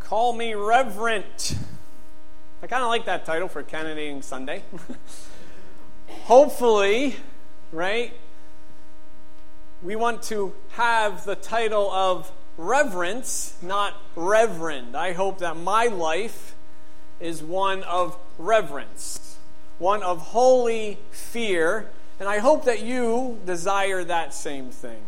Call me Reverent. I kind of like that title for Candidating Sunday. Hopefully, right, we want to have the title of reverence, not reverend. I hope that my life is one of reverence, one of holy fear, and I hope that you desire that same thing.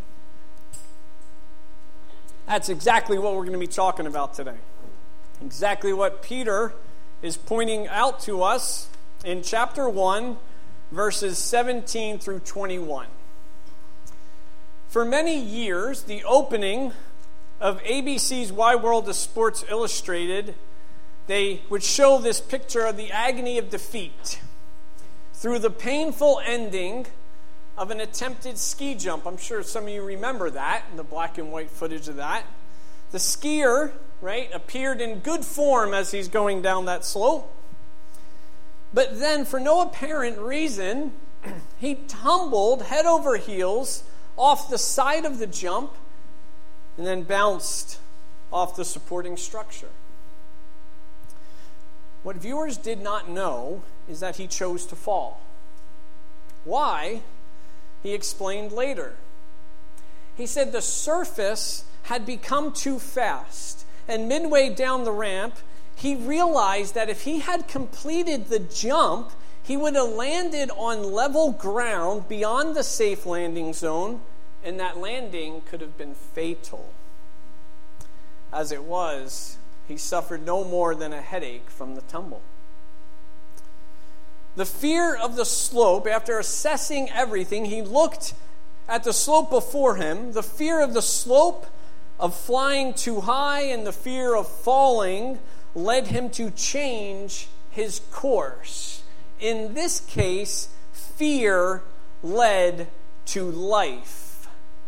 That's exactly what we're going to be talking about today. Exactly what Peter is pointing out to us in chapter 1, verses 17 through 21. For many years, the opening of ABC's Wide World of Sports Illustrated, they would show this picture of the agony of defeat through the painful ending of an attempted ski jump. I'm sure some of you remember that, the black and white footage of that. The skier, right, appeared in good form as he's going down that slope. But then, for no apparent reason, he tumbled head over heels off the side of the jump and then bounced off the supporting structure. What viewers did not know is that he chose to fall. Why? He explained later. He said the surface had become too fast, and midway down the ramp, he realized that if he had completed the jump, he would have landed on level ground beyond the safe landing zone, and that landing could have been fatal. As it was, he suffered no more than a headache from the tumble. The fear of the slope, after assessing everything, he looked at the slope before him. The fear of the slope, of flying too high, and the fear of falling led him to change his course. In this case, fear led to life.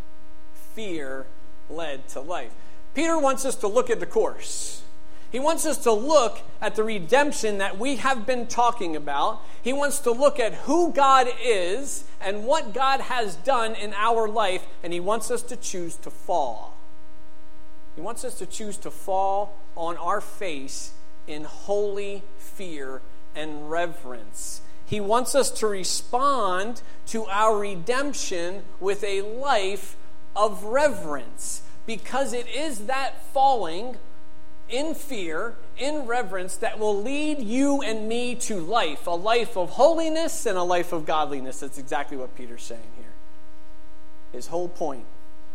Fear led to life. Peter wants us to look at the course. He wants us to look at the redemption that we have been talking about. He wants to look at who God is and what God has done in our life, and he wants us to choose to fall. He wants us to choose to fall on our face in holy fear and reverence. He wants us to respond to our redemption with a life of reverence, because it is that falling in fear, in reverence, that will lead you and me to life, a life of holiness and a life of godliness. That's exactly what Peter's saying here. His whole point.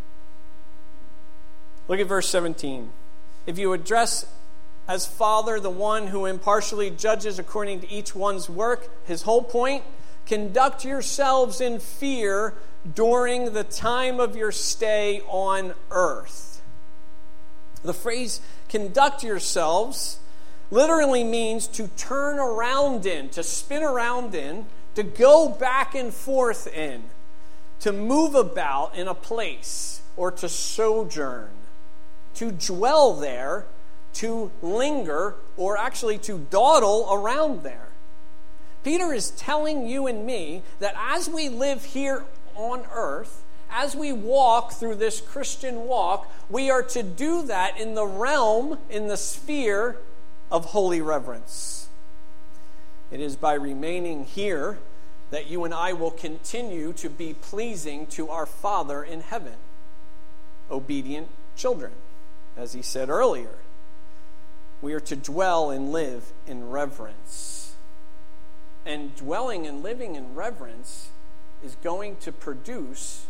Look at verse 17. If you address as Father the one who impartially judges according to each one's work, his whole point, conduct yourselves in fear during the time of your stay on earth. The phrase conduct yourselves literally means to turn around in, to spin around in, to go back and forth in, to move about in a place, or to sojourn, to dwell there, to linger, or actually to dawdle around there. Peter is telling you and me that as we live here on earth, as we walk through this Christian walk, we are to do that in the realm, in the sphere of holy reverence. It is by remaining here that you and I will continue to be pleasing to our Father in heaven. Obedient children, as he said earlier. We are to dwell and live in reverence. And dwelling and living in reverence is going to produce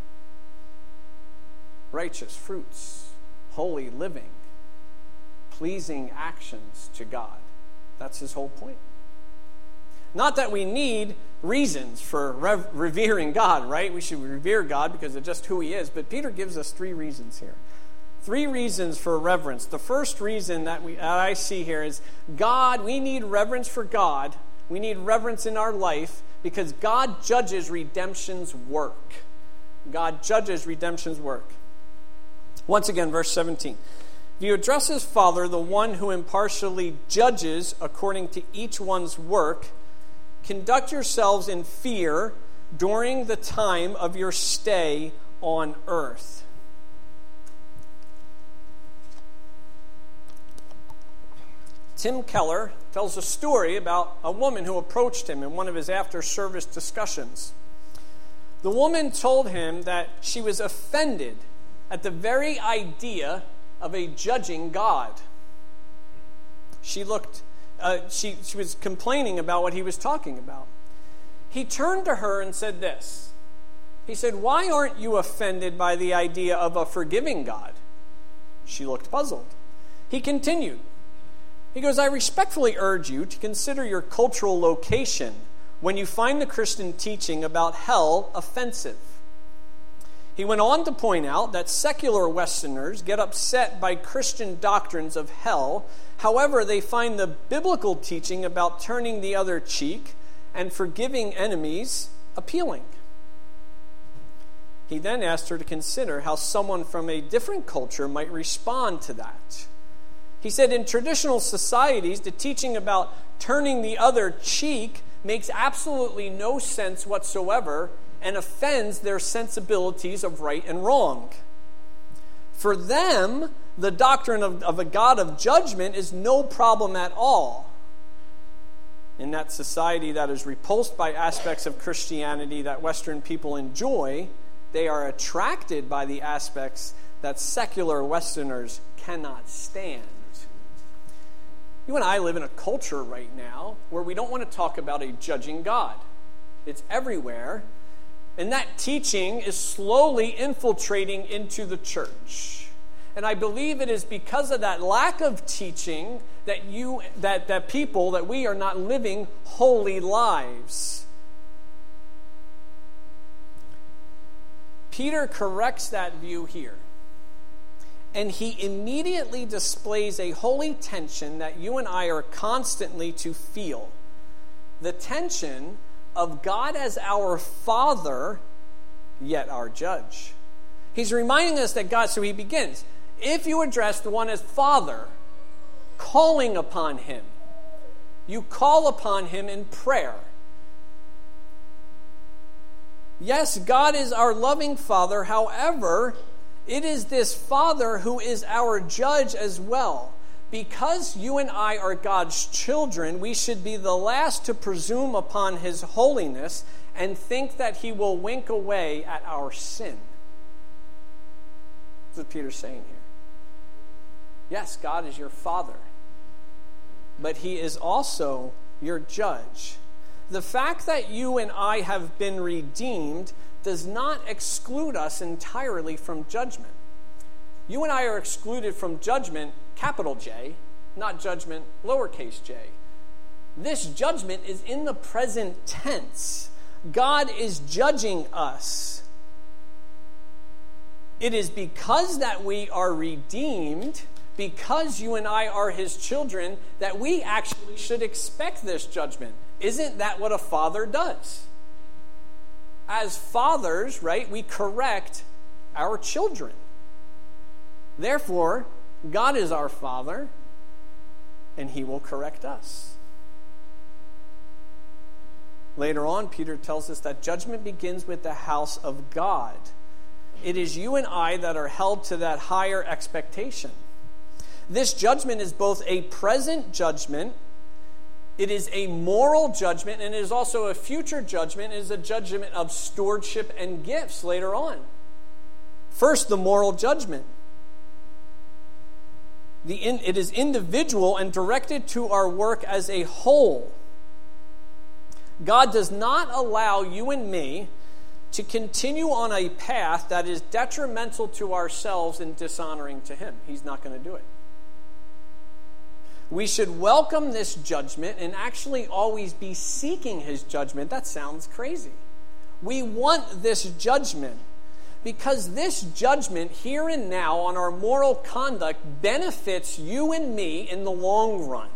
righteous fruits, holy living, pleasing actions to God. That's his whole point. Not that we need reasons for revering God, right? We should revere God because of just who he is. But Peter gives us 3 reasons here. 3 reasons for reverence. The first reason that I see here is God. We need reverence for God. We need reverence in our life because God judges redemption's work. God judges redemption's work. Once again, verse 17. If you address as Father, the one who impartially judges according to each one's work, conduct yourselves in fear during the time of your stay on earth. Tim Keller tells a story about a woman who approached him in one of his after-service discussions. The woman told him that she was offended at the very idea of a judging God. She was complaining about what he was talking about. He turned to her and said this. He said, "Why aren't you offended by the idea of a forgiving God?" She looked puzzled. He continued. He goes, "I respectfully urge you to consider your cultural location when you find the Christian teaching about hell offensive." He went on to point out that secular Westerners get upset by Christian doctrines of hell. However, they find the biblical teaching about turning the other cheek and forgiving enemies appealing. He then asked her to consider how someone from a different culture might respond to that. He said, in traditional societies, the teaching about turning the other cheek makes absolutely no sense whatsoever and offends their sensibilities of right and wrong. For them, the doctrine of a God of judgment is no problem at all. In that society that is repulsed by aspects of Christianity that Western people enjoy, they are attracted by the aspects that secular Westerners cannot stand. You and I live in a culture right now where we don't want to talk about a judging God. It's everywhere. And that teaching is slowly infiltrating into the church. And I believe it is because of that lack of teaching that we are not living holy lives. Peter corrects that view here. And he immediately displays a holy tension that you and I are constantly to feel. The tension of God as our Father, yet our judge. He's reminding us that God, so he begins, if you address the one as Father, calling upon him, you call upon him in prayer. Yes, God is our loving Father. However, it is this Father who is our judge as well. Because you and I are God's children, we should be the last to presume upon his holiness and think that he will wink away at our sin. That's what Peter's saying here. Yes, God is your Father, but he is also your judge. The fact that you and I have been redeemed does not exclude us entirely from judgment. You and I are excluded from judgment, capital J, not judgment, lowercase j. This judgment is in the present tense. God is judging us. It is because that we are redeemed, because you and I are his children, that we actually should expect this judgment. Isn't that what a father does? As fathers, right, we correct our children. Therefore, God is our Father, and he will correct us. Later on, Peter tells us that judgment begins with the house of God. It is you and I that are held to that higher expectation. This judgment is both a present judgment, it is a moral judgment, and it is also a future judgment. It is a judgment of stewardship and gifts later on. First, the moral judgment. It is individual and directed to our work as a whole. God does not allow you and me to continue on a path that is detrimental to ourselves and dishonoring to him. He's not going to do it. We should welcome this judgment and actually always be seeking his judgment. That sounds crazy. We want this judgment because this judgment here and now on our moral conduct benefits you and me in the long run.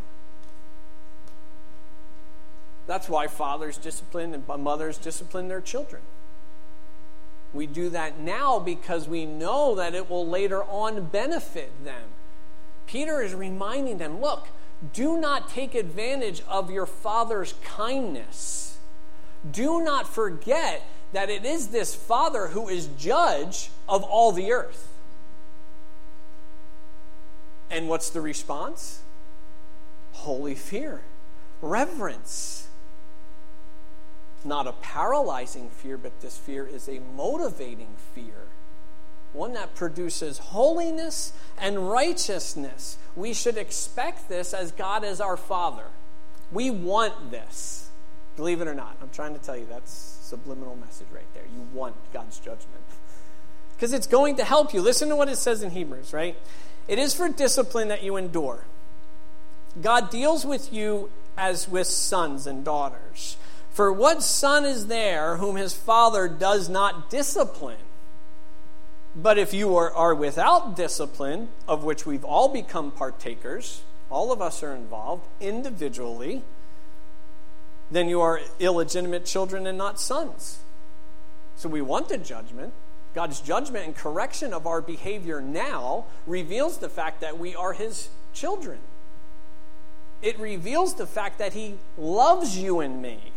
That's why fathers discipline and mothers discipline their children. We do that now because we know that it will later on benefit them. Peter is reminding them, look, do not take advantage of your Father's kindness. Do not forget that it is this Father who is judge of all the earth. And what's the response? holy fear, reverence. Not a paralyzing fear, but this fear is a motivating fear. One that produces holiness and righteousness. We should expect this as God is our Father. We want this. Believe it or not. I'm trying to tell you that's subliminal message right there. You want God's judgment. Because it's going to help you. Listen to what it says in Hebrews, right? It is for discipline that you endure. God deals with you as with sons and daughters. For what son is there whom his father does not discipline? But if you are without discipline, of which we've all become partakers, all of us are involved individually, then you are illegitimate children and not sons. So we want the judgment. God's judgment and correction of our behavior now reveals the fact that we are his children. It reveals the fact that he loves you and me.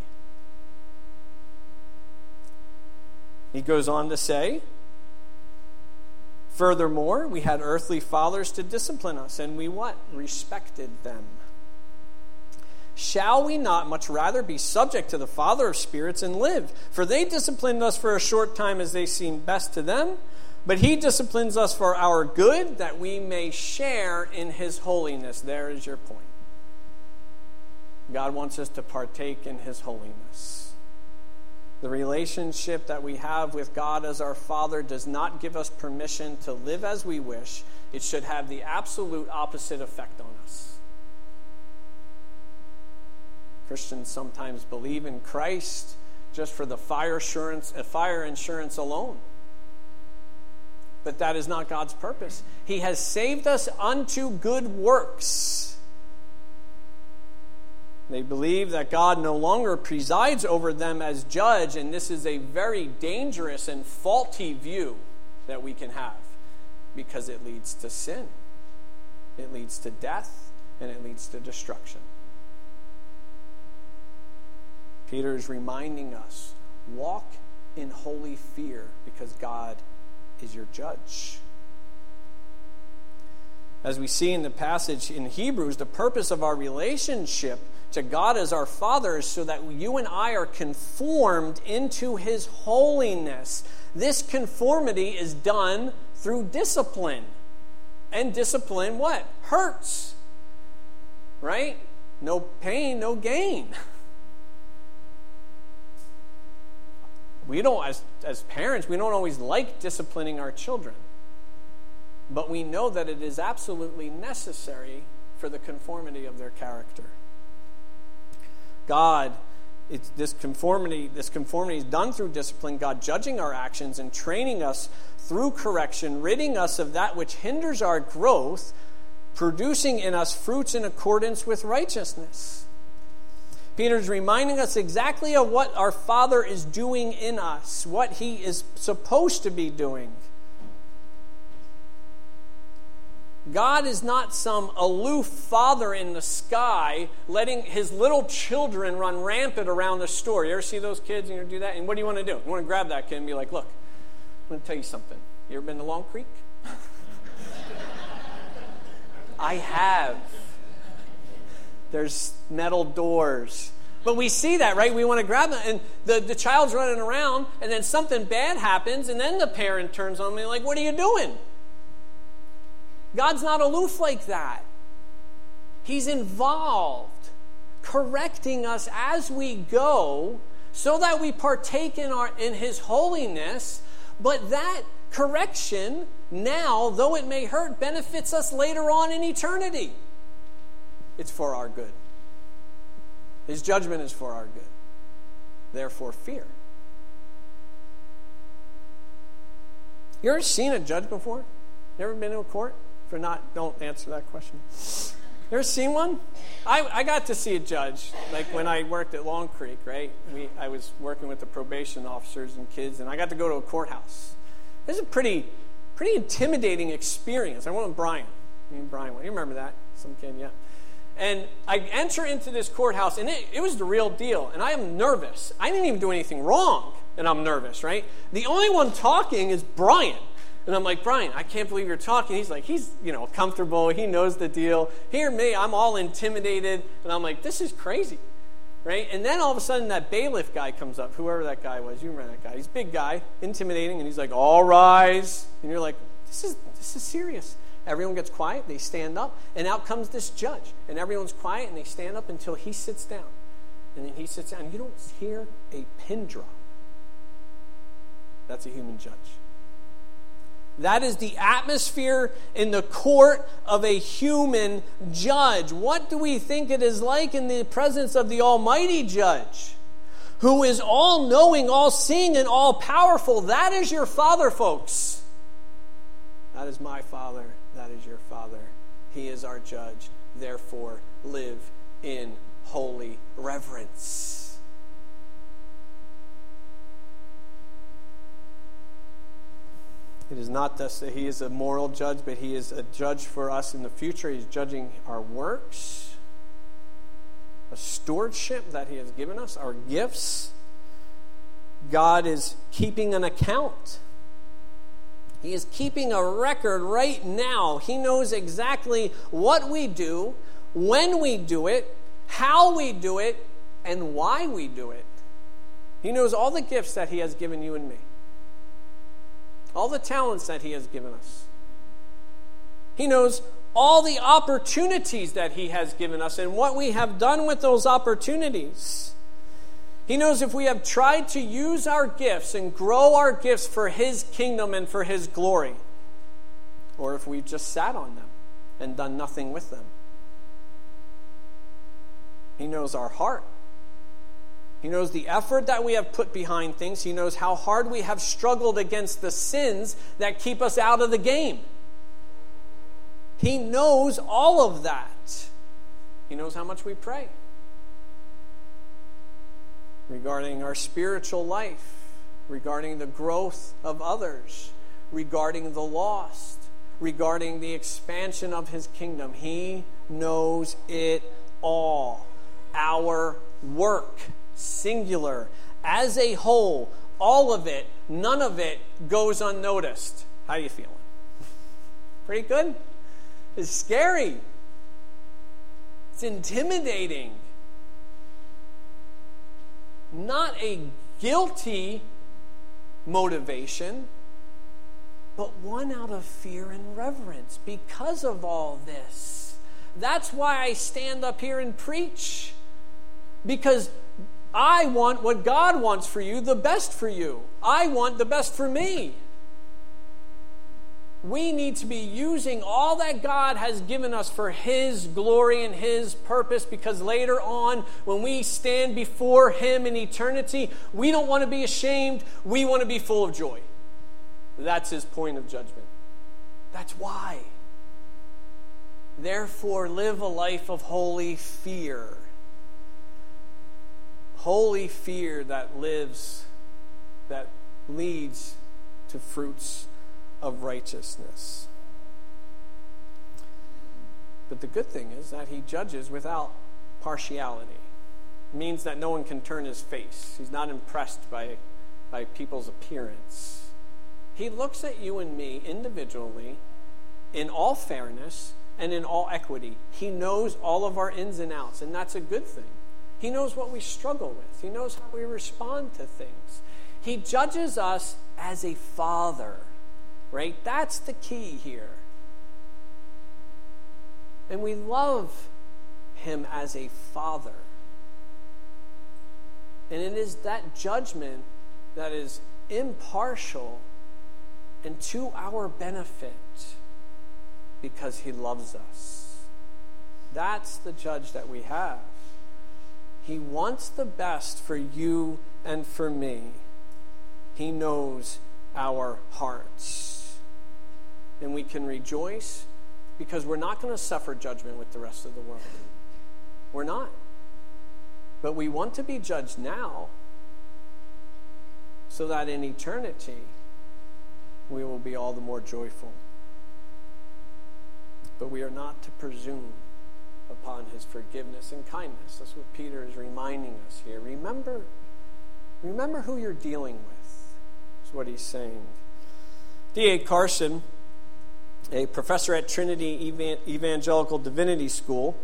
He goes on to say, furthermore, we had earthly fathers to discipline us, and we what? Respected them. Shall we not much rather be subject to the Father of spirits and live? For they disciplined us for a short time as they seemed best to them, but he disciplines us for our good, that we may share in his holiness. There is your point. God wants us to partake in his holiness. The relationship that we have with God as our Father does not give us permission to live as we wish. It should have the absolute opposite effect on us. Christians sometimes believe in Christ just for the fire insurance alone. But that is not God's purpose. He has saved us unto good works. They believe that God no longer presides over them as judge, and this is a very dangerous and faulty view that we can have, because it leads to sin, it leads to death, and it leads to destruction. Peter is reminding us, walk in holy fear, because God is your judge. As we see in the passage in Hebrews, the purpose of our relationship to God as our Father is so that you and I are conformed into his holiness. This conformity is done through discipline. And discipline, what? Hurts. Right? No pain, no gain. We don't, as parents, we don't always like disciplining our children. But we know that it is absolutely necessary for the conformity of their character. God, this conformity is done through discipline, God judging our actions and training us through correction, ridding us of that which hinders our growth, producing in us fruits in accordance with righteousness. Peter's reminding us exactly of what our Father is doing in us, what he is supposed to be doing. God is not some aloof father in the sky letting his little children run rampant around the store. You ever see those kids and you do that? And what do you want to do? You want to grab that kid and be like, look, I'm going to tell you something. You ever been to Long Creek? I have. There's metal doors. But we see that, right? We want to grab them. And the child's running around, and then something bad happens, and then the parent turns on me like, what are you doing? God's not aloof like that. He's involved, correcting us as we go so that we partake in his holiness. But that correction now, though it may hurt, benefits us later on in eternity. It's for our good. His judgment is for our good. Therefore, fear. You ever seen a judge before? You ever been to a court? If not, don't answer that question. You ever seen one? I got to see a judge, like when I worked at Long Creek, right? I was working with the probation officers and kids, and I got to go to a courthouse. It was a pretty intimidating experience. I went with Brian. Me and Brian went. You remember that? Some kid, yeah. And I enter into this courthouse, and it was the real deal. And I am nervous. I didn't even do anything wrong, and I'm nervous, right? The only one talking is Brian. And I'm like, Brian, I can't believe you're talking. He's like, he's, comfortable. He knows the deal. Here, me, I'm all intimidated. And I'm like, this is crazy, right? And then all of a sudden, that bailiff guy comes up, whoever that guy was. You remember that guy. He's a big guy, intimidating. And he's like, all rise. And you're like, this is serious. Everyone gets quiet. They stand up. And out comes this judge. And everyone's quiet, and they stand up until he sits down. And then he sits down. You don't hear a pin drop. That's a human judge. That is the atmosphere in the court of a human judge. What do we think it is like in the presence of the Almighty Judge, who is all-knowing, all-seeing, and all-powerful? That is your Father, folks. That is my Father. That is your Father. He is our judge. Therefore, live in holy reverence. It is not just that he is a moral judge, but he is a judge for us in the future. He's judging our works, a stewardship that he has given us, our gifts. God is keeping an account. He is keeping a record right now. He knows exactly what we do, when we do it, how we do it, and why we do it. He knows all the gifts that he has given you and me. All the talents that he has given us. He knows all the opportunities that he has given us and what we have done with those opportunities. He knows if we have tried to use our gifts and grow our gifts for his kingdom and for his glory, or if we've just sat on them and done nothing with them. He knows our heart. He knows the effort that we have put behind things. He knows how hard we have struggled against the sins that keep us out of the game. He knows all of that. He knows how much we pray regarding our spiritual life, regarding the growth of others, regarding the lost, regarding the expansion of his kingdom. He knows it all. Our work, singular, as a whole, all of it, none of it goes unnoticed. How are you feeling? Pretty good? It's scary. It's intimidating. Not a guilty motivation, but one out of fear and reverence because of all this. That's why I stand up here and preach. Because I want what God wants for you, the best for you. I want the best for me. We need to be using all that God has given us for his glory and his purpose, because later on, when we stand before him in eternity, we don't want to be ashamed. We want to be full of joy. That's his point of judgment. That's why. Therefore, live a life of holy fear. Holy fear that leads to fruits of righteousness. But the good thing is that he judges without partiality. It means that no one can turn his face. He's not impressed by people's appearance. He looks at you and me individually in all fairness and in all equity. He knows all of our ins and outs, and that's a good thing. He knows what we struggle with. He knows how we respond to things. He judges us as a father, right? That's the key here. And we love him as a father. And it is that judgment that is impartial and to our benefit because he loves us. That's the judge that we have. He wants the best for you and for me. He knows our hearts. And we can rejoice because we're not going to suffer judgment with the rest of the world. We're not. But we want to be judged now so that in eternity we will be all the more joyful. But we are not to presume upon his forgiveness and kindness. That's what Peter is reminding us here. Remember who you're dealing with. That's what he's saying. D.A. Carson, a professor at Trinity Evangelical Divinity School,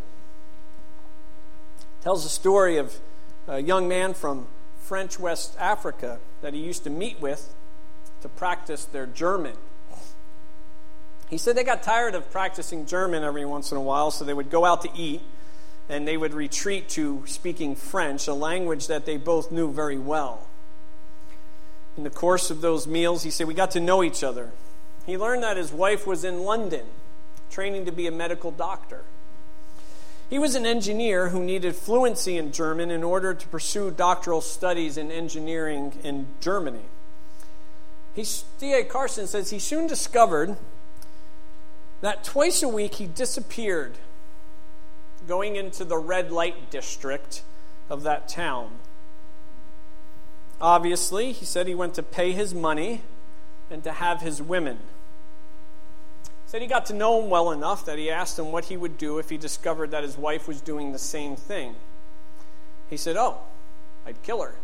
tells a story of a young man from French West Africa that he used to meet with to practice their German. He said they got tired of practicing German every once in a while, so they would go out to eat, and they would retreat to speaking French, a language that they both knew very well. In the course of those meals, he said, we got to know each other. He learned that his wife was in London, training to be a medical doctor. He was an engineer who needed fluency in German in order to pursue doctoral studies in engineering in Germany. D.A. Carson says he soon discovered that twice a week he disappeared, going into the red light district of that town. Obviously, he said he went to pay his money and to have his women. He said he got to know him well enough that he asked him what he would do if he discovered that his wife was doing the same thing. He said, I'd kill her.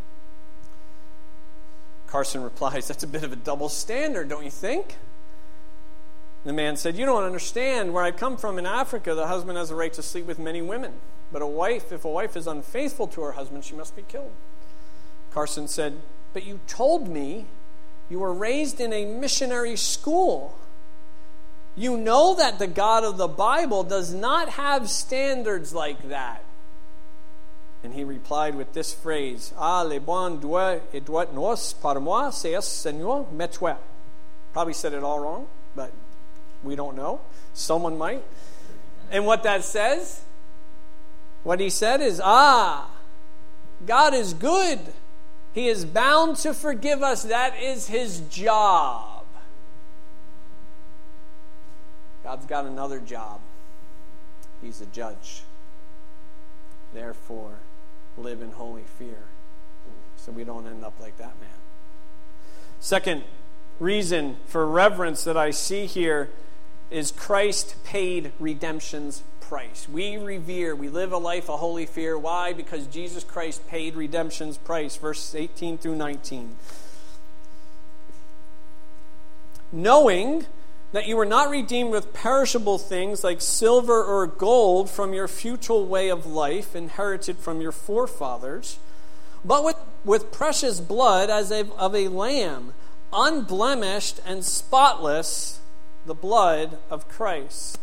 Carson replies, that's a bit of a double standard, don't you think? The man said, you don't understand. Where I come from in Africa, the husband has a right to sleep with many women. But if a wife is unfaithful to her husband, she must be killed. Carson said, but you told me you were raised in a missionary school. You know that the God of the Bible does not have standards like that. And he replied with this phrase, le bon Dieu et doit nos par moi, c'est Seigneur, mais toi. Probably said it all wrong, but we don't know. Someone might. And what that says, what he said is, God is good. He is bound to forgive us. That is his job. God's got another job. He's a judge. Therefore, live in holy fear so we don't end up like that man. Second reason for reverence that I see here is Christ paid redemption's price. We revere, we live a life of holy fear. Why? Because Jesus Christ paid redemption's price. Verses 18 through 19. Knowing that you were not redeemed with perishable things like silver or gold from your futile way of life inherited from your forefathers, but with precious blood as of a lamb, unblemished and spotless, the blood of Christ.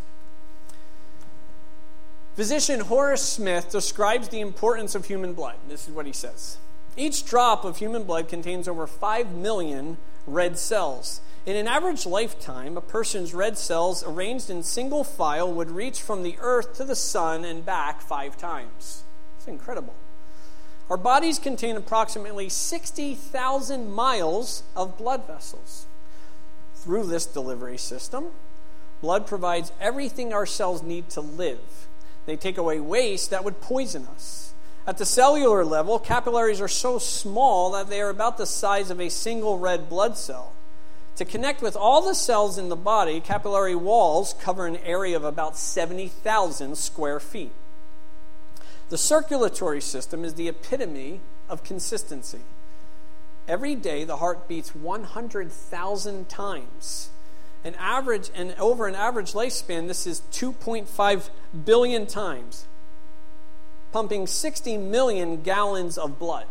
Physician Horace Smith describes the importance of human blood. This is what he says. Each drop of human blood contains over 5 million red cells. In an average lifetime, a person's red cells arranged in single file would reach from the earth to the sun and back 5 times. It's incredible. Our bodies contain approximately 60,000 miles of blood vessels. Through this delivery system, blood provides everything our cells need to live. They take away waste that would poison us. At the cellular level, capillaries are so small that they are about the size of a single red blood cell. To connect with all the cells in the body, capillary walls cover an area of about 70,000 square feet. The circulatory system is the epitome of consistency. Every day, the heart beats 100,000 times. Over an average lifespan, this is 2.5 billion times, pumping 60 million gallons of blood.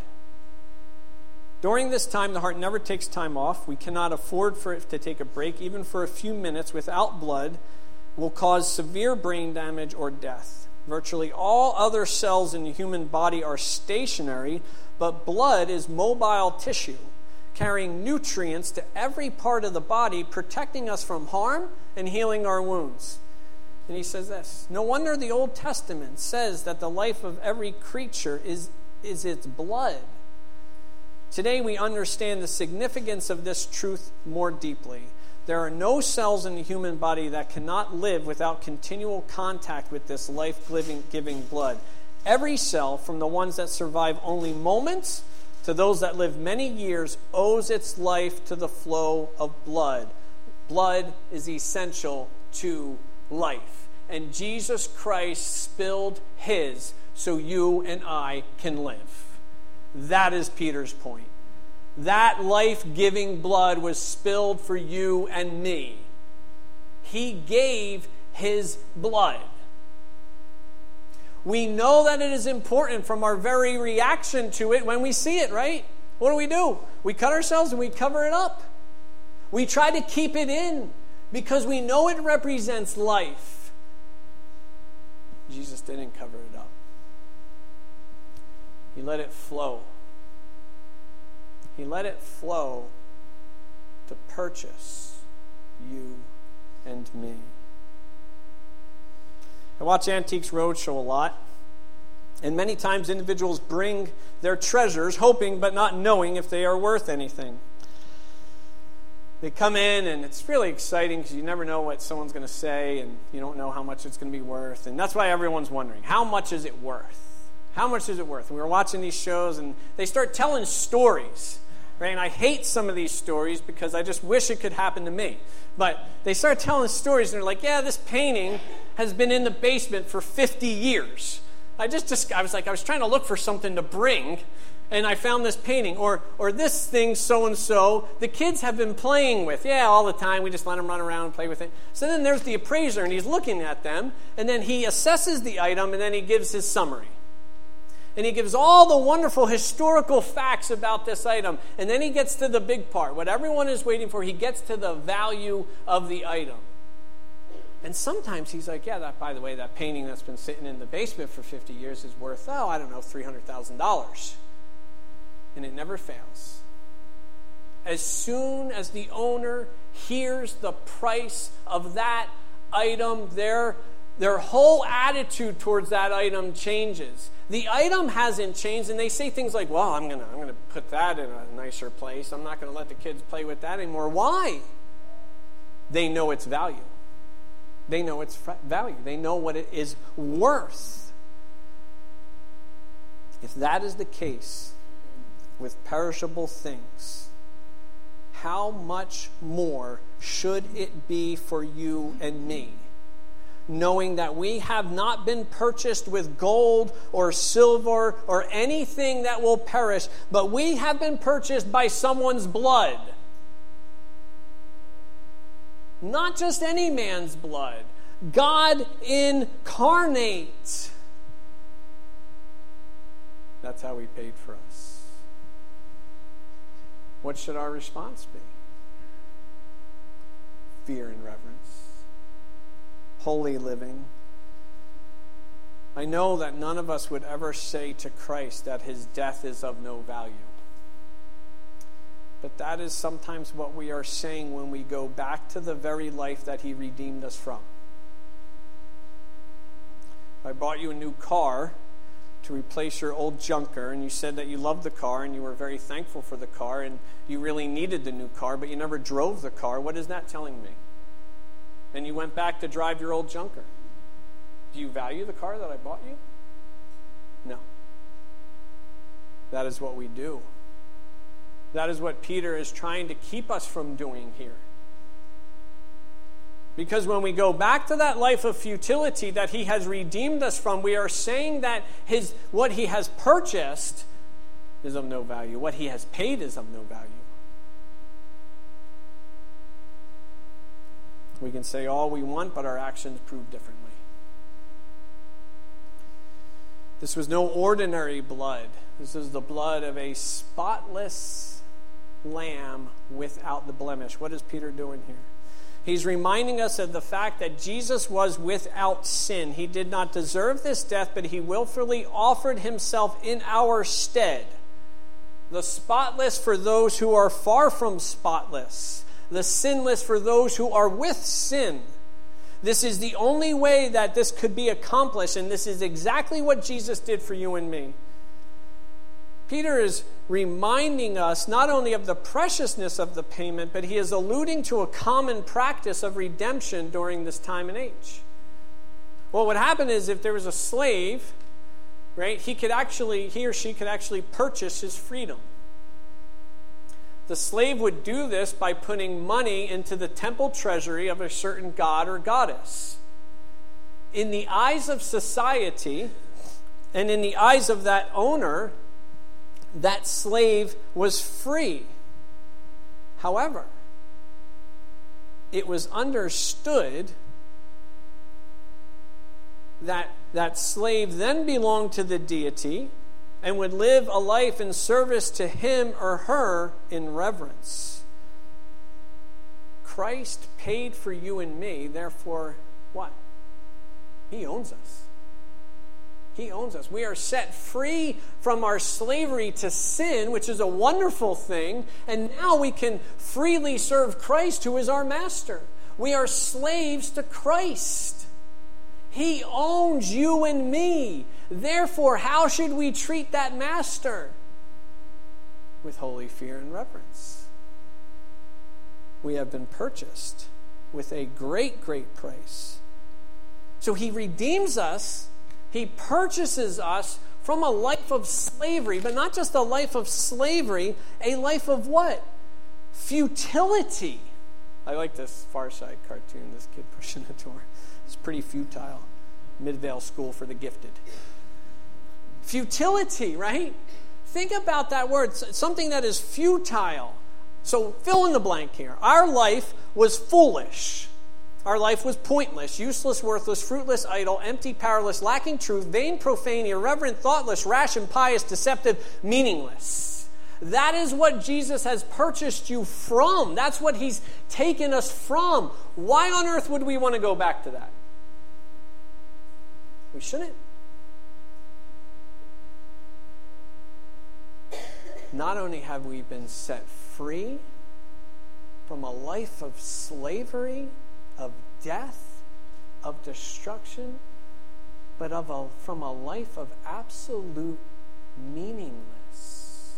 During this time, the heart never takes time off. We cannot afford for it to take a break. Even for a few minutes without blood will cause severe brain damage or death. Virtually all other cells in the human body are stationary, but blood is mobile tissue, carrying nutrients to every part of the body, protecting us from harm and healing our wounds. And he says this, no wonder the Old Testament says that the life of every creature is its blood. Today we understand the significance of this truth more deeply. There are no cells in the human body that cannot live without continual contact with this life-giving blood. Every cell, from the ones that survive only moments to those that live many years, owes its life to the flow of blood. Blood is essential to life. And Jesus Christ spilled his so you and I can live. That is Peter's point. that life-giving blood was spilled for you and me. He gave his blood. We know that it is important from our very reaction to it when we see it, right? What do? We cut ourselves and we cover it up. We try to keep it in because we know it represents life. Jesus didn't cover it up. He let it flow. He let it flow to purchase you and me. I watch Antiques Roadshow a lot, and many times individuals bring their treasures, hoping but not knowing if they are worth anything. They come in, and it's really exciting because you never know what someone's going to say, and you don't know how much it's going to be worth. And that's why everyone's wondering, how much is it worth? How much is it worth? And we were watching these shows, and they start telling stories. Right? And I hate some of these stories because I just wish it could happen to me. But they start telling stories, and they're like, yeah, this painting has been in the basement for 50 years. I was trying to look for something to bring, and I found this painting. Or this thing, so-and-so, the kids have been playing with. Yeah, all the time. We just let them run around and play with it. So then there's the appraiser, and he's looking at them, and then he assesses the item, and then he gives his summary. And he gives all the wonderful historical facts about this item. And then he gets to the big part. What everyone is waiting for, he gets to the value of the item. And sometimes he's like, yeah, by the way, that painting that's been sitting in the basement for 50 years is worth, $300,000. And it never fails. As soon as the owner hears the price of that item, their whole attitude towards that item changes. The item hasn't changed, and they say things like, well, I'm gonna put that in a nicer place. I'm not going to let the kids play with that anymore. Why? They know its value. They know its value. They know what it is worth. If that is the case with perishable things, how much more should it be for you and me? Knowing that we have not been purchased with gold or silver or anything that will perish, but we have been purchased by someone's blood. Not just any man's blood. God incarnate. That's how he paid for us. What should our response be? Fear and reverence. Holy living. I know that none of us would ever say to Christ that his death is of no value. But that is sometimes what we are saying when we go back to the very life that he redeemed us from. I bought you a new car to replace your old junker, and you said that you loved the car and you were very thankful for the car and you really needed the new car, but you never drove the car. What is that telling me? And you went back to drive your old junker. Do you value the car that I bought you? No. That is what we do. That is what Peter is trying to keep us from doing here. Because when we go back to that life of futility that he has redeemed us from, we are saying that what he has purchased is of no value. What he has paid is of no value. We can say all we want, but our actions prove differently. This was no ordinary blood. This is the blood of a spotless lamb without the blemish. What is Peter doing here? He's reminding us of the fact that Jesus was without sin. He did not deserve this death, but he willfully offered himself in our stead. The spotless for those who are far from spotless. The sinless for those who are with sin. This is the only way that this could be accomplished, and this is exactly what Jesus did for you and me. Peter is reminding us not only of the preciousness of the payment, but he is alluding to a common practice of redemption during this time and age. What would happen is if there was a slave, right, he or she could actually purchase his freedom. The slave would do this by putting money into the temple treasury of a certain god or goddess. In the eyes of society, and in the eyes of that owner, that slave was free. However, it was understood that that slave then belonged to the deity and would live a life in service to him or her in reverence. Christ paid for you and me, therefore, what? He owns us. He owns us. We are set free from our slavery to sin, which is a wonderful thing, and now we can freely serve Christ, who is our master. We are slaves to Christ. He owns you and me. Therefore, how should we treat that master? With holy fear and reverence. We have been purchased with a great, great price. So he redeems us. He purchases us from a life of slavery, but not just a life of slavery, a life of what? Futility. I like this Far Side cartoon, this kid pushing a door. It's pretty futile. Midvale School for the Gifted. Futility, right? Think about that word, something that is futile. So fill in the blank here. Our life was foolish. Our life was pointless, useless, worthless, fruitless, idle, empty, powerless, lacking truth, vain, profane, irreverent, thoughtless, rash, impious, deceptive, meaningless. That is what Jesus has purchased you from. That's what he's taken us from. Why on earth would we want to go back to that? We shouldn't. Not only have we been set free from a life of slavery, of death, of destruction, but from a life of absolute meaningless.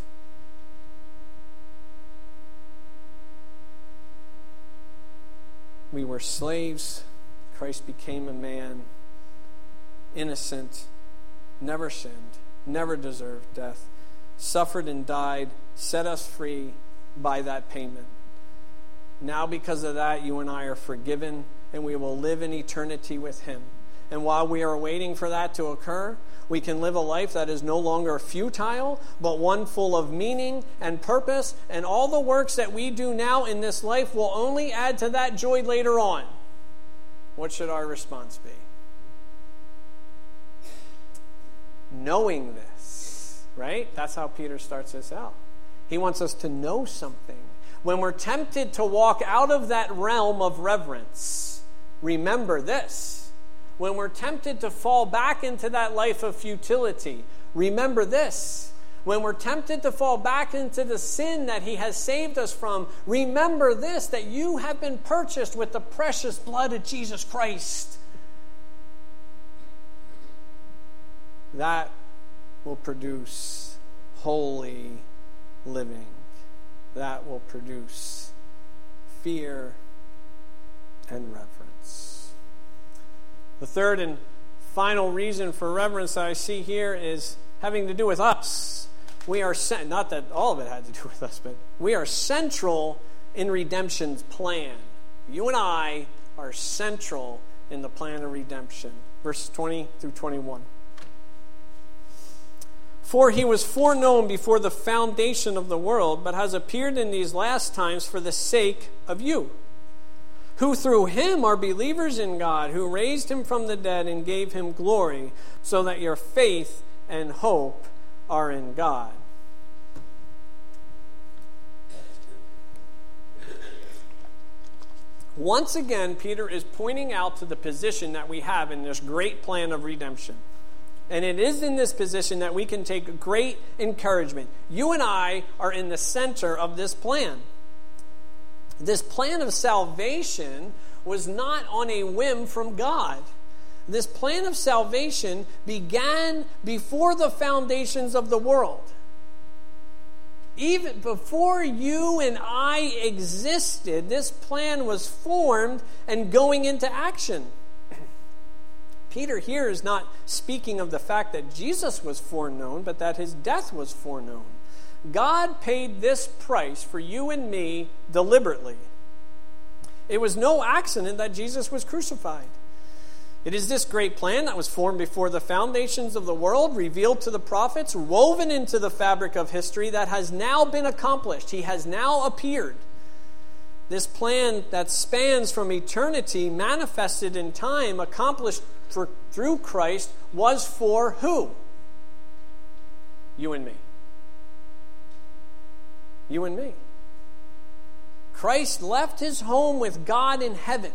We were slaves. Christ became a man, innocent, never sinned, never deserved death, suffered and died, set us free by that payment. Now because of that, you and I are forgiven, and we will live in eternity with him. And while we are waiting for that to occur, we can live a life that is no longer futile, but one full of meaning and purpose, and all the works that we do now in this life will only add to that joy later on. What should our response be? Knowing this, right? That's how Peter starts this out. He wants us to know something. When we're tempted to walk out of that realm of reverence, remember this. When we're tempted to fall back into that life of futility, remember this. When we're tempted to fall back into the sin that he has saved us from, remember this, that you have been purchased with the precious blood of Jesus Christ. That will produce holy living. That will produce fear and reverence. The third and final reason for reverence that I see here is having to do with us. We are, not that all of it had to do with us, but we are central in redemption's plan. You and I are central in the plan of redemption. Verses 20 through 21. For he was foreknown before the foundation of the world, but has appeared in these last times for the sake of you, who through him are believers in God, who raised him from the dead and gave him glory, so that your faith and hope are in God. Once again, Peter is pointing out to the position that we have in this great plan of redemption. And it is in this position that we can take great encouragement. You and I are in the center of this plan. This plan of salvation was not on a whim from God. This plan of salvation began before the foundations of the world. Even before you and I existed, this plan was formed and going into action. Peter here is not speaking of the fact that Jesus was foreknown, but that his death was foreknown. God paid this price for you and me deliberately. It was no accident that Jesus was crucified. It is this great plan that was formed before the foundations of the world, revealed to the prophets, woven into the fabric of history, that has now been accomplished. He has now appeared. This plan that spans from eternity, manifested in time, accomplished through Christ, was for who? You and me. You and me. Christ left his home with God in heaven,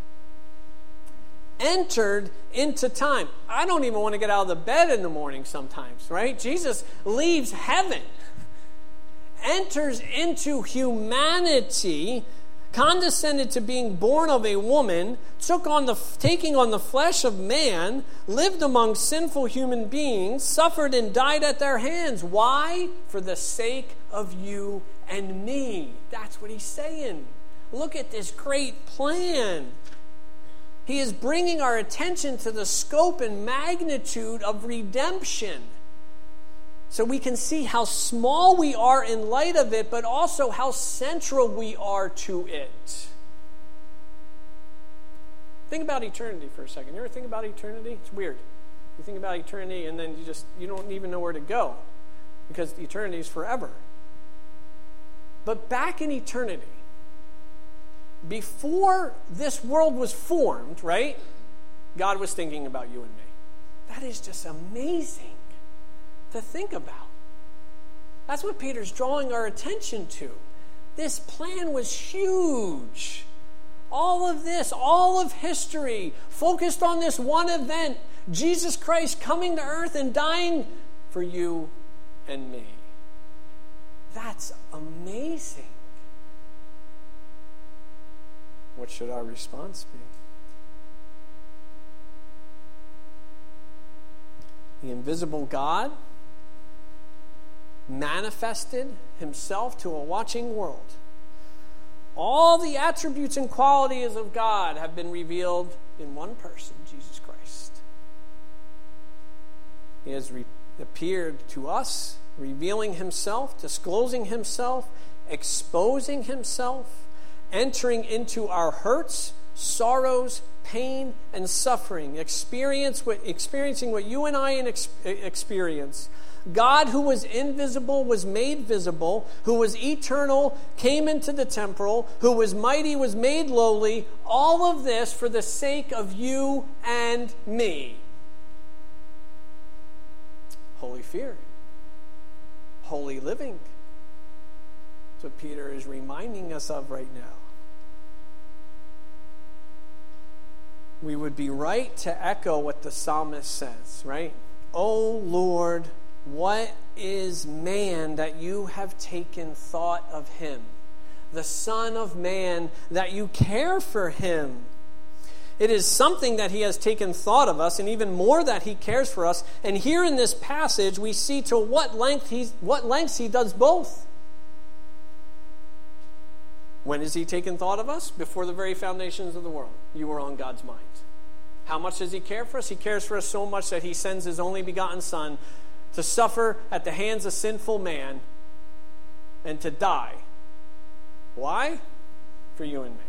entered into time. I don't even want to get out of the bed in the morning sometimes, right? Jesus leaves heaven, enters into humanity, condescended to being born of a woman, taking on the flesh of man, lived among sinful human beings, suffered and died at their hands. Why? For the sake of you and me. That's what he's saying. Look at this great plan. He is bringing our attention to the scope and magnitude of redemption, so we can see how small we are in light of it, but also how central we are to it. Think about eternity for a second. You ever think about eternity? It's weird. You think about eternity and then you don't even know where to go, because eternity is forever. But back in eternity, before this world was formed, right? God was thinking about you and me. That is just amazing to think about. That's what Peter's drawing our attention to. This plan was huge. All of this, all of history, focused on this one event, Jesus Christ coming to earth and dying for you and me. That's amazing. What should our response be? The invisible God manifested himself to a watching world. All the attributes and qualities of God have been revealed in one person, Jesus Christ. He has appeared to us, revealing himself, disclosing himself, exposing himself, entering into our hurts, sorrows, pain, and suffering, experiencing what you and I experience. God, who was invisible, was made visible, who was eternal, came into the temporal, who was mighty, was made lowly. All of this for the sake of you and me. Holy fear. Holy living. That's what Peter is reminding us of right now. We would be right to echo what the psalmist says, right? O Lord, what is man that you have taken thought of him? The Son of Man, that you care for him. It is something that he has taken thought of us, and even more that he cares for us. And here in this passage, we see to what lengths he does both. When has he taken thought of us? Before the very foundations of the world. You were on God's mind. How much does he care for us? He cares for us so much that he sends his only begotten Son to suffer at the hands of sinful man and to die. Why? For you and me.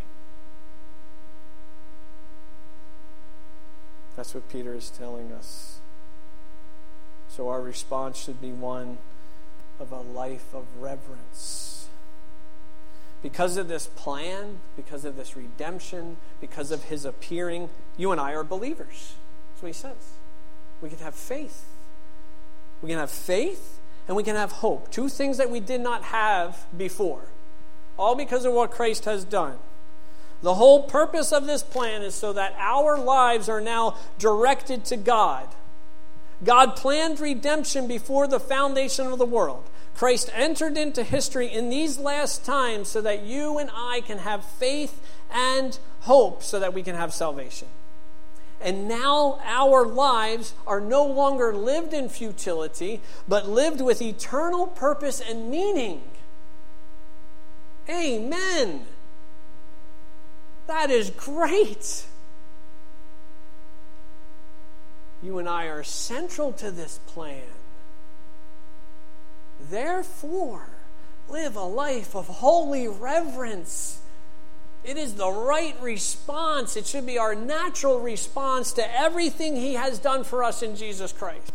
That's what Peter is telling us. So our response should be one of a life of reverence. Because of this plan, because of this redemption, because of his appearing, you and I are believers. That's what he says. We can have faith. We can have faith and we can have hope. Two things that we did not have before. All because of what Christ has done. The whole purpose of this plan is so that our lives are now directed to God. God planned redemption before the foundation of the world. Christ entered into history in these last times so that you and I can have faith and hope so that we can have salvation. And now our lives are no longer lived in futility, but lived with eternal purpose and meaning. Amen. That is great. You and I are central to this plan. Therefore, live a life of holy reverence. It is the right response. It should be our natural response to everything he has done for us in Jesus Christ.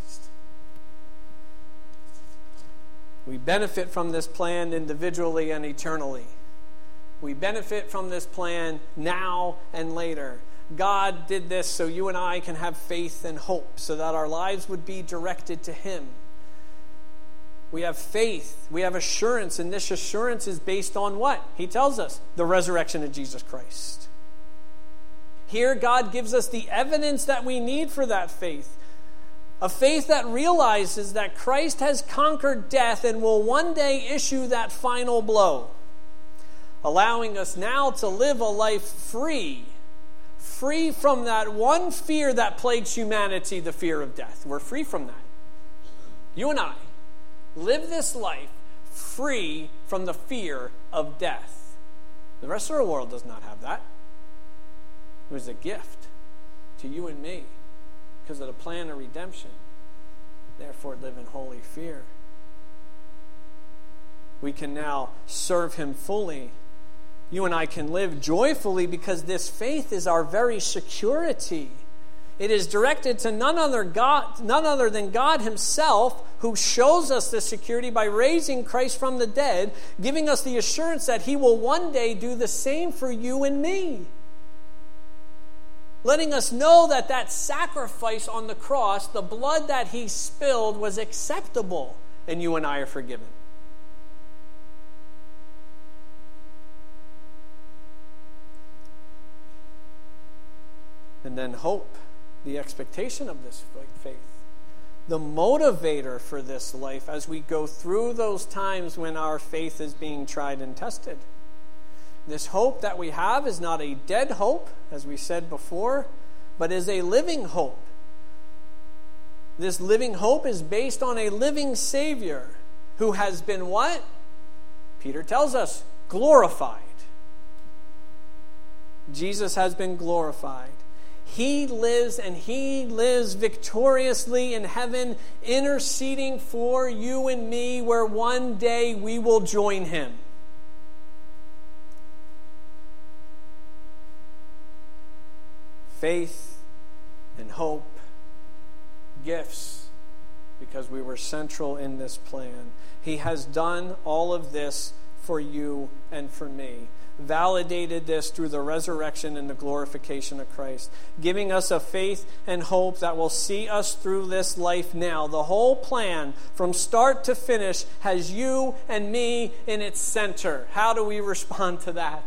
We benefit from this plan individually and eternally. We benefit from this plan now and later. God did this so you and I can have faith and hope, so that our lives would be directed to him. We have faith, we have assurance, and this assurance is based on what? He tells us, the resurrection of Jesus Christ. Here, God gives us the evidence that we need for that faith. A faith that realizes that Christ has conquered death and will one day issue that final blow, allowing us now to live a life free from that one fear that plagues humanity, the fear of death. We're free from that. You and I live this life free from the fear of death. The rest of the world does not have that. It was a gift to you and me because of the plan of redemption. Therefore, live in holy fear. We can now serve him fully. You and I can live joyfully because this faith is our very security. It is directed to none other than God himself, who shows us this security by raising Christ from the dead, giving us the assurance that he will one day do the same for you and me. Letting us know that that sacrifice on the cross, the blood that he spilled, was acceptable, and you and I are forgiven. And then hope, the expectation of this faith, the motivator for this life as we go through those times when our faith is being tried and tested. This hope that we have is not a dead hope, as we said before, but is a living hope. This living hope is based on a living Savior who has been what? Peter tells us, glorified. Jesus has been glorified. He lives, and he lives victoriously in heaven, interceding for you and me, where one day we will join him. Faith and hope, gifts, because we were central in this plan. He has done all of this for you and for me. Validated this through the resurrection and the glorification of Christ, giving us a faith and hope that will see us through this life now. The whole plan, from start to finish, has you and me in its center. How do we respond to that?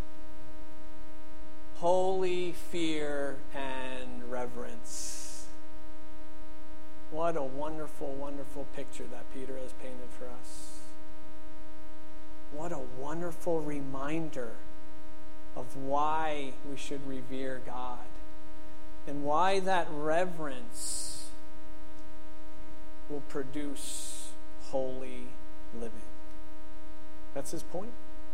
Holy fear and reverence. What a wonderful, wonderful picture that Peter has painted for us. What a wonderful reminder of why we should revere God and why that reverence will produce holy living. That's his point.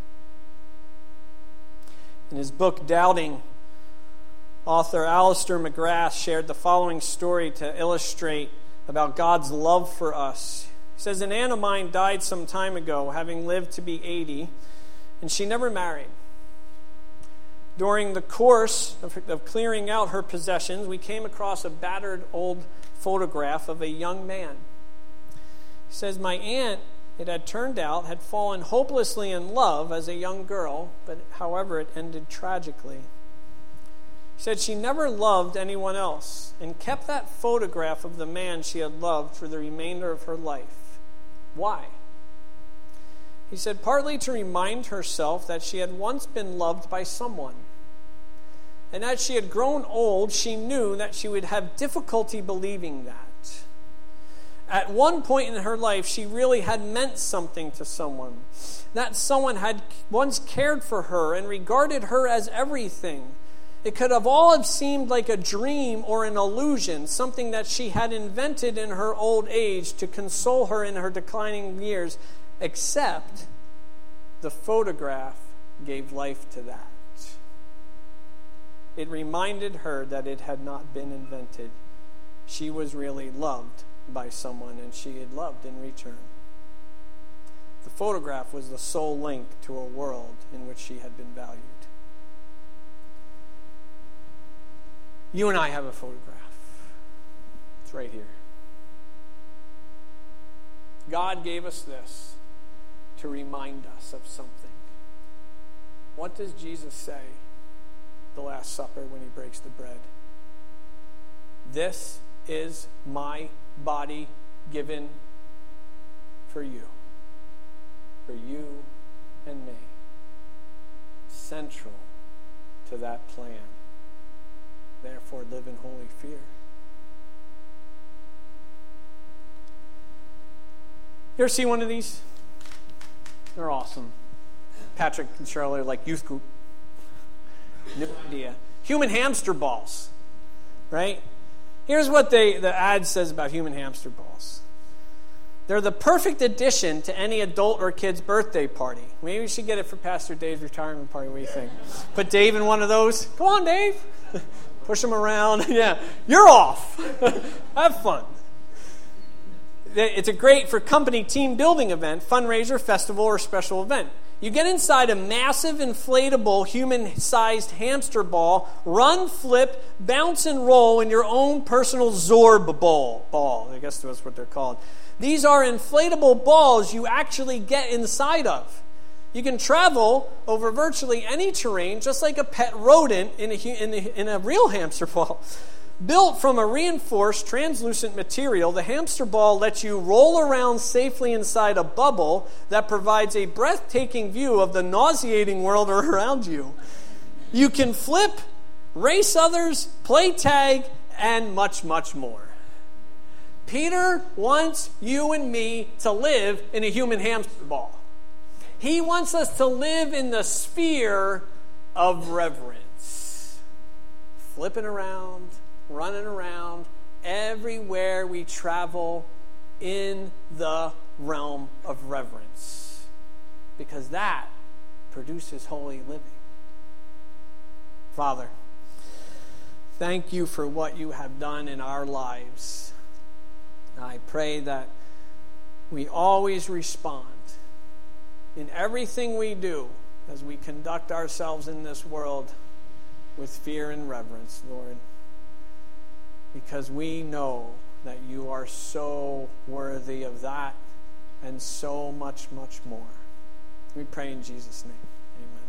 In his book, Doubting, author Alistair McGrath shared the following story to illustrate about God's love for us. He says, an aunt of mine died some time ago, having lived to be 80, and she never married. During the course of clearing out her possessions, we came across a battered old photograph of a young man. He says, my aunt, it had turned out, had fallen hopelessly in love as a young girl, but however, it ended tragically. He said she never loved anyone else and kept that photograph of the man she had loved for the remainder of her life. Why? He said partly to remind herself that she had once been loved by someone. And as she had grown old, she knew that she would have difficulty believing that. At one point in her life, she really had meant something to someone. That someone had once cared for her and regarded her as everything. It could have all seemed like a dream or an illusion, something that she had invented in her old age to console her in her declining years, except the photograph gave life to that. It reminded her that it had not been invented. She was really loved by someone, and she had loved in return. The photograph was the sole link to a world in which she had been valued. You and I have a photograph. It's right here. God gave us this to remind us of something. What does Jesus say the Last Supper when he breaks the bread? This is my body given for you and me. Central to that plan. Therefore, live in holy fear. You ever see one of these? They're awesome. Patrick and Charlotte are like youth group. No idea. Human hamster balls, right? Here's what the ad says about human hamster balls. They're the perfect addition to any adult or kid's birthday party. Maybe we should get it for Pastor Dave's retirement party. What do you think? Put Dave in one of those. Come on, Dave. Push him around. Yeah, you're off. Have fun. It's a great for company team building event, fundraiser, festival, or special event. You get inside a massive inflatable human-sized hamster ball, run, flip, bounce, and roll in your own personal Zorb ball. I guess that's what they're called. These are inflatable balls you actually get inside of. You can travel over virtually any terrain, just like a pet rodent in a real hamster ball. Built from a reinforced, translucent material, the hamster ball lets you roll around safely inside a bubble that provides a breathtaking view of the nauseating world around you. You can flip, race others, play tag, and much, much more. Peter wants you and me to live in a human hamster ball. He wants us to live in the sphere of reverence. Flipping around, running around, everywhere we travel in the realm of reverence. Because that produces holy living. Father, thank you for what you have done in our lives. I pray that we always respond in everything we do as we conduct ourselves in this world with fear and reverence, Lord. Because we know that you are so worthy of that and so much, much more. We pray in Jesus' name. Amen.